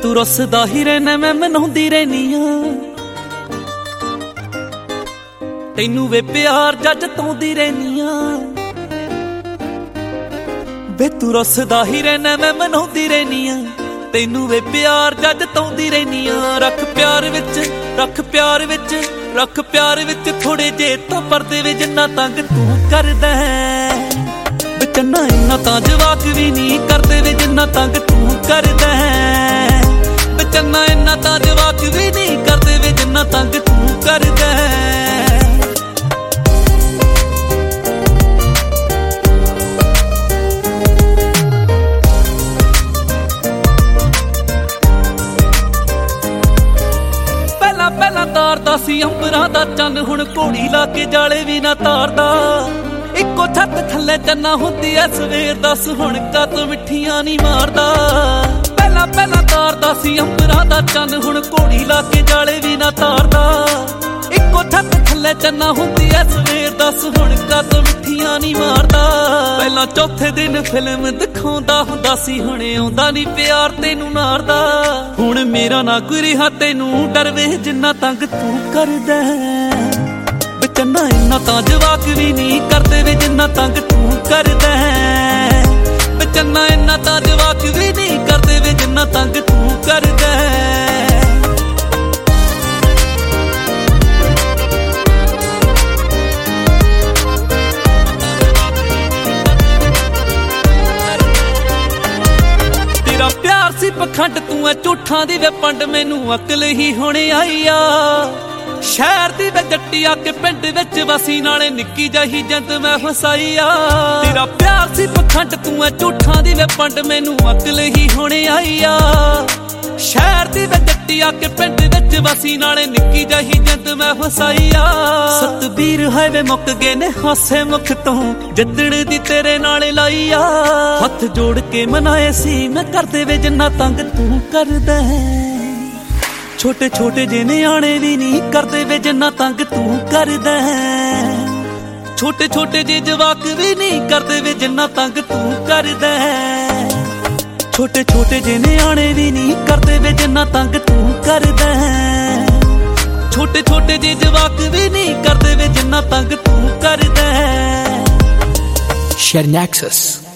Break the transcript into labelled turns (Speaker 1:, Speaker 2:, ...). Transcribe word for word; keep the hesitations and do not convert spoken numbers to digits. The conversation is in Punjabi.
Speaker 1: ਤੂੰ ਰੁੱਸਦਾ ਹੀ ਰਹਿਣਾ ਮੈਂ ਮਨਾਉਂਦੀ ਰਹਿਨੀ ਆ ਤੈਨੂੰ ਵੇ ਪਿਆਰ ਜੱਜ ਤੌਂਦੀ ਰਹਿਨੀ ਆ ਵੇ ਤੂੰ ਰੁੱਸਦਾ ਹੀ ਰਹਿਣਾ ਮੈਂ ਮਨਾਉਂਦੀ ਰਹਿਨੀ ਆ ਤੈਨੂੰ ਵੇ ਪਿਆਰ ਜੱਜ ਤੌਂਦੀ ਰਹਿਨੀ ਆ ਰੱਖ ਪਿਆਰ ਵਿੱਚ ਰੱਖ ਪਿਆਰ ਵਿੱਚ ਰੱਖ ਪਿਆਰ ਵਿੱਚ ਥੋੜੇ ਜੇ ਤਾਂ ਪਰਦੇ ਵੇ ਜਿੰਨਾ ਤੰਗ ਤੂੰ ਕਰਦਾ ਵੇ ਚੰਨਾ ਇੰਨਾ ਤਾਂ ਜਵਾਕ ਵੀ ਨਹੀਂ ਕਰਦੇ ਵੇ ਜਿੰਨਾ ਤੰਗ ਤੂੰ ਕਰਦਾ ਵੇ ਚੰਨਾ ਇੰਨਾ ਤਾਂ ਜਵਾਕ ਵੀ ਨਹੀਂ ਕਰਦੇ ਵੇ ਜਿੰਨਾ ਤੰਗ ਤੂੰ ਕਰਦਾ ਪਹਿਲਾਂ ਤਾਰਦਾ ਸੀ ਅੰਬਰਾਂ ਦਾ ਚੰਨ ਹੁਣ ਘੋੜੀ ਲਾ ਕੇ ਜਾਲੇ ਵੀ ਨਾ ਤਾਰਦਾ ਇੱਕੋ ਛੱਤ ਥੱਲੇ ਚੰਨਾ ਹੁੰਦੀ ਐ ਸਵੇਰ ਦੱਸ ਹੁਣ ਕਦ ਮਿੱਠੀਆਂ ਨਹੀਂ ਮਾਰਦਾ ਪਹਿਲਾਂ ਪਹਿਲਾਂ ਤਾਰਦਾ ਸੀ ਅੰਬਰਾਂ ਦਾ ਚੰਨ ਹੁਣ ਘੋੜੀ ਲਾ ਕੇ ਜਾਲੇ ਵੀ ਨਾ ਤਾਰਦਾ ਇੱਕੋ ਛੱਤ ਥੱਲੇ ਚੰਨਾ ਹੁੰਦੀ ਐ ਸਵੇਰ ਦੱਸ ਹੁਣ ਕਦ ਮਿੱਠੀਆਂ ਨਹੀਂ ਮਾਰਦਾ ਪਹਿਲਾਂ ਚੌਥੇ ਦਿਨ ਫਿਲਮ ਦਿਖਾਉਂਦਾ ਹੁੰਦਾ ਸੀ ਹੁਣ ਆਉਂਦਾ ਨਹੀਂ ਪਿਆਰ ਤੈਨੂੰ ਨਾਰਦਾ ਹੁਣ ਮੇਰਾ ਨਾ ਕੋਈ ਰਿਹਾ ਤੈਨੂੰ ਡਰ ਵੇ ਜਿੰਨਾ ਤੰਗ ਤੂੰ ਕਰਦਾ ਵੇ ਚੰਨਾ ਇੰਨਾ ਤਾਂ ਜਵਾਕ ਵੀ ਨਹੀਂ ਕਰਦੇ ਵੇ ਜਿੰਨਾ ਤੰਗ ਤੂੰ ਕਰਦਾ ਵੇ ਚੰਨਾ ਇੰਨਾ ਤਾਂ ਜਵਾਕ ਵੀ ਨਹੀਂ ਕਰਦੇ ਵੇ ਜਿੰਨਾ ਤੰਗ ਤੂੰ ਕਰਦਾ ਪਿਆਰ ਸੀ ਪਖੰਡ ਤੂੰ ਐ ਝੂਠਾਂ ਦੀ ਵੇ ਪੰਡ ਮੈਨੂੰ ਅਕਲ ਹੀ ਹੁਣ ਆਈ ਆ ਸ਼ਹਿਰ ਦੀ ਵੇ ਜੱਟੀ ਆ ਕੇ ਪਿੰਡ ਵਿੱਚ ਵਸੀ ਨਾਲੇ ਨਿੱਕੀ ਜਿਹੀ ਜਿੰਦ ਮੈਂ ਫਸਾਈ ਆ ਤੇਰਾ ਪਿਆਰ ਸੀ ਪਖੰਡ ਤੂੰ ਐ ਝੂਠਾਂ ਦੀ ਵੇ ਪੰਡ ਮੈਨੂੰ ਅਕਲ ਹੀ ਹੁਣ ਆਈ ਆ ਸ਼ਹਿਰ ਦੀ ਵੇ ਜੱਟੀ ਆ ਕੇ ਪਿੰਡ ਵਿੱਚ ਵਸੀ ਨਾਲੇ ਨਿੱਕੀ ਜਿਹੀ ਜਿੰਦ ਮੈਂ ਫਸਾਈ ਆ ਸਤਬੀਰ ਹੋਏ ਵੇ ਮੁੱਕ ਗਏ ਨੇ ਹਾਸੇ ਮੁਖ ਤੋਂ ਜਿੱਦਣ ਦੀ ਤੇਰੇ ਨਾਲ ਲਾਈ ਆ ਹੱਥ ਜੋੜ ਕੇ ਮਨਾਏ ਸੀ ਮੈਂ ਕਰਦੇ ਵੇ ਜਿੰਨਾ ਤੰਗ ਤੂੰ ਕਰਦਾ ਛੋਟੇ ਛੋਟੇ ਜਿਹੇ ਨਿਆਣੇ ਵੀ ਨਹੀਂ ਕਰਦੇ ਵੇ ਜਿੰਨਾ ਤੰਗ ਤੂੰ ਕਰਦਾ ਛੋਟੇ ਛੋਟੇ ਜਿਹੇ ਜਵਾਕ ਵੀ ਨਹੀਂ ਕਰਦੇ ਵੇ ਜਿੰਨਾ ਤੰਗ ਤੂੰ ਕਰਦਾ ਛੋਟੇ ਛੋਟੇ ਜਿਹੇ ਨਿਆਣੇ ਵੀ ਨਹੀਂ ਕਰਦੇ ਵੇ ਜਿੰਨਾ ਤੰਗ ਤੂੰ ਕਰਦਾ ਛੋਟੇ ਛੋਟੇ ਜਿਹੇ ਜਵਾਕ ਵੀ ਨਹੀਂ ਕਰਦੇ ਵੇ ਜਿੰਨਾ ਤੰਗ ਤੂੰ ਕਰਦਾ
Speaker 2: Shared Nexus.